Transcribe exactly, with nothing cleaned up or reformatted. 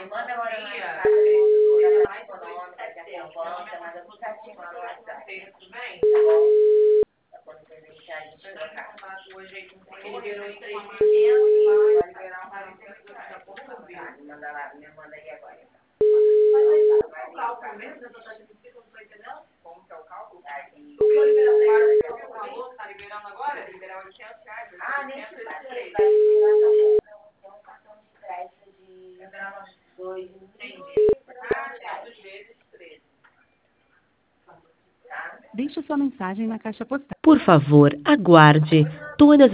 Manda agora na mensagem da Caixa Econômica, que é a poupança, manda tudo certinho lá no WhatsApp. Tudo bem? Tá bom? Pra quando você deixar a gente trocar. Hoje aí com ele liberou em três mil e quinhentos, vai liberar quarenta e oito reais. Tá, me manda lá, me manda aí agora então. Mas vai o cálculo mesmo dessa taxa de justiça, não estou entendendo? Como que é o cálculo? O que eu liberei, você viu o valor que está liberando agora? Vai liberar oitocentos reais. Ah, nem te falei, vai liberar também. Tem um cartão de crédito de dois mil. Entendi. Ah, é, dos vezes treze. Tá? Deixe sua mensagem na caixa postal. Por favor, aguarde. Todas